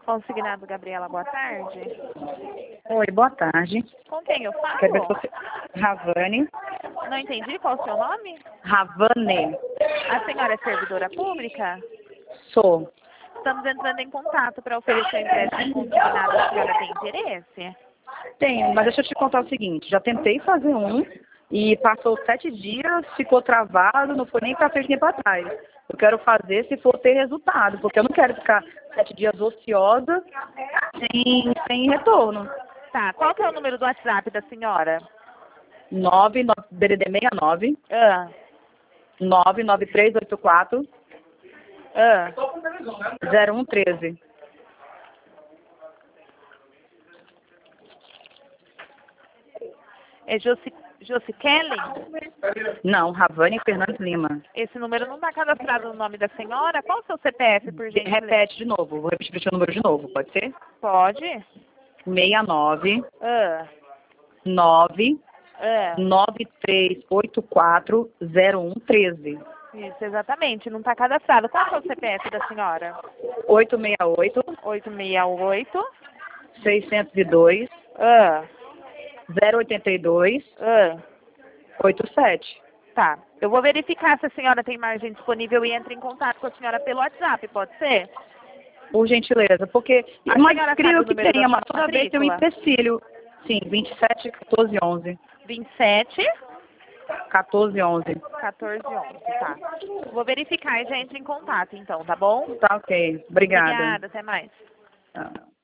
Consignado Gabriela, boa tarde. Oi, boa tarde. Com quem eu falo? Quer ver se você... Ravane. Não entendi, qual o seu nome? Ravane. A senhora é servidora pública? Sou. Estamos entrando em contato para oferecer um empréstimo consignado. A senhora tem interesse? Tenho, mas deixa eu te contar o seguinte. Já tentei fazer um e passou 7 dias, ficou travado, não foi nem para frente nem para trás. Eu quero fazer se for ter resultado, porque eu não quero ficar 7 dias ociosa sem retorno. Tá, qual que é o número do WhatsApp da senhora? 9DDD69 Ah, 99384 ah. 0113. É Josi Kellen? Não, Ravane Fernandes Lima. Esse número não está cadastrado no nome da senhora? Qual o seu CPF, por gentileza? Repete de novo, vou repetir o número de novo, pode ser? Pode? 69 Ah, 9 ah. 9384 0113. Isso, exatamente. Não está cadastrado. Qual é o CPF da senhora? 868 868. 602 Ah, 082 ah. 87. Tá. Eu vou verificar se a senhora tem margem disponível e entra em contato com a senhora pelo WhatsApp, pode ser? Por gentileza, porque A mais senhora incrível sabe o que número tenha, da mas sua toda vez tem um matrícula? empecilho. Sim, 27 14 11. 27 14 11. 14 11, tá. Vou verificar e já entra em contato então, tá bom? Tá ok. Obrigada. Obrigada, até mais. Ah.